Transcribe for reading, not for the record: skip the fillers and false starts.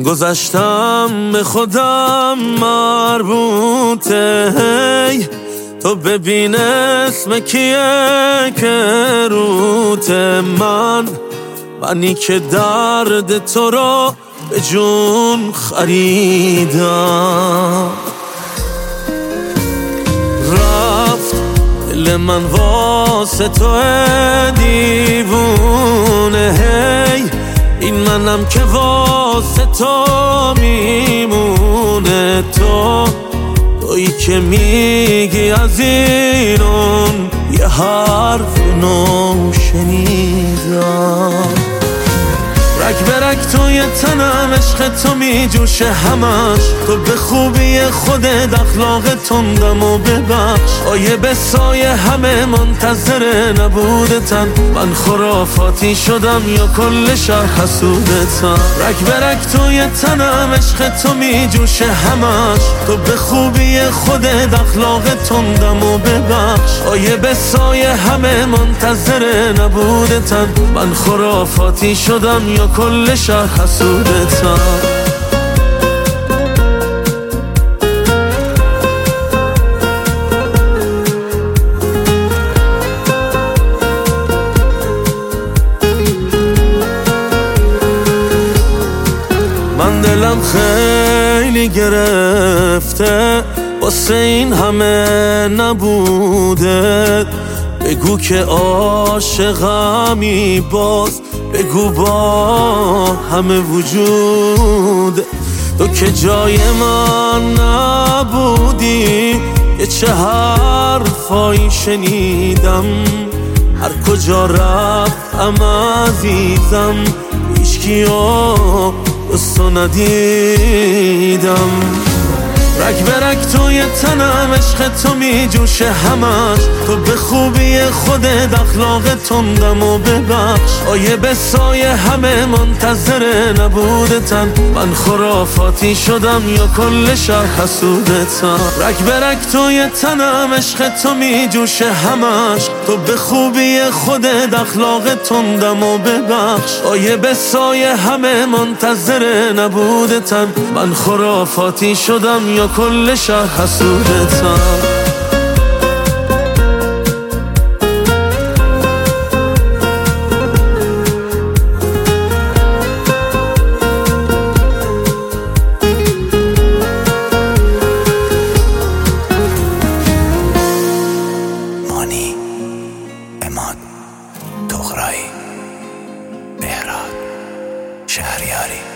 گذشتم به خودم مربوطه، هی تو ببین اسم کیه که روته، منی که درد تو رو به جون خریدم. رفت دل من واسه تو دیوونه، هی این منم که واسه تو میمونه. تویی که میگی از اینون یه حرف نو شنیدم. رگ به رگ توی تنم عشق تو میجوشه همش، تو به خوبی خودت اخلاق تندم و ببخش. آیه به سایه همه منتظر نبودتن، من خرافاتی شدم یا کل شهر حسودتن. رگ به رگ توی تنم عشق تو میجوشه همش، تو به خوبی خودت اخلاق تندم و ببخش. آیه به سایه همه منتظر نبودتن، من خرافاتی شدم یا کل شهر حسودتم. من دلم خیلی گرفته واسه این همه نبوده، بگو که عاشقمی باز، بگو با همه وجود. تو که جای من نبودی، یه چه حرفایی شنیدم، هر کجا رفتم عزیزم هیچکیو دوستو ندیدم. رگ به رگ توی تنم عشق تو میجوشه همش، تو به خوبی خودت اخلاق تندم و ببخش. آیه به سایه همه منتظر نبودتن، من خرافاتی شدم یا کل شهر حسودتن. رگ به رگ توی تنم عشق تو میجوشه همش، تو به خوبی خودت اخلاق تندم و ببخش. آیه به سایه همه منتظر نبودتن، من خرافاتی شدم یا کل شهر حسودتم. مانی، اماد، دغرایی، بهراد، شهریاری.